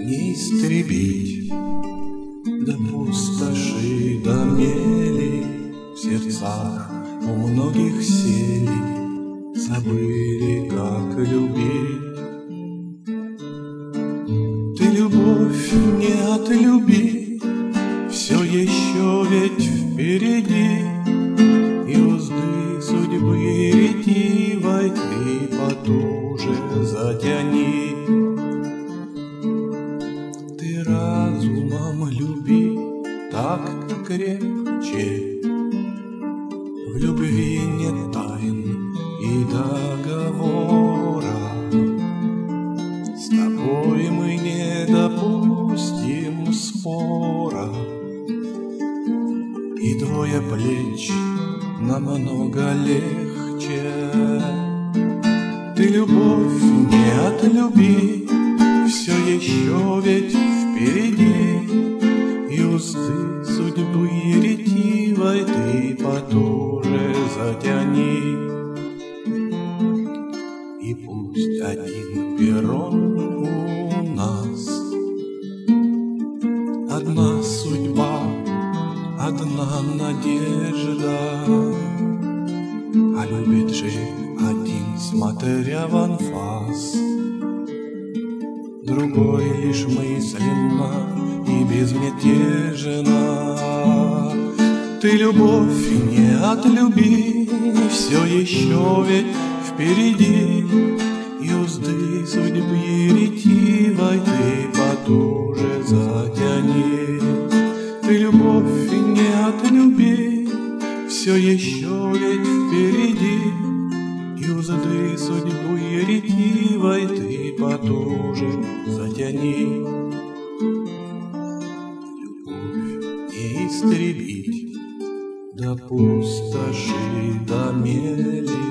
не истребить до пустоши, до мели в сердцах у многих сели, забыли, как любить. Ты любовь не отлюби, все еще ведь впереди, и узды судьбы ретивой ты потуже затяни. Ты разумом люби так крепче, в любви нет тайн и договора. С тобой мы не допустим спора, и двое плеч намного легче. Ты любовь не отлюби, все еще ведь впереди, и узды судьбы ретивой ты потуже затяни. И пусть один перрон у нас, одна судьба, одна надежда, а любит же один, смотря в анфас, другой лишь мысленно и безмятежно. Ты любовь не отлюби, все еще ведь впереди, и узды судьбы ретивой ты потуже затяни. Ты любовь не отлюби, все еще ведь впереди, и узды судьбы ретивой ты потуже затяни. Любовь не истребить до пустоши, до мели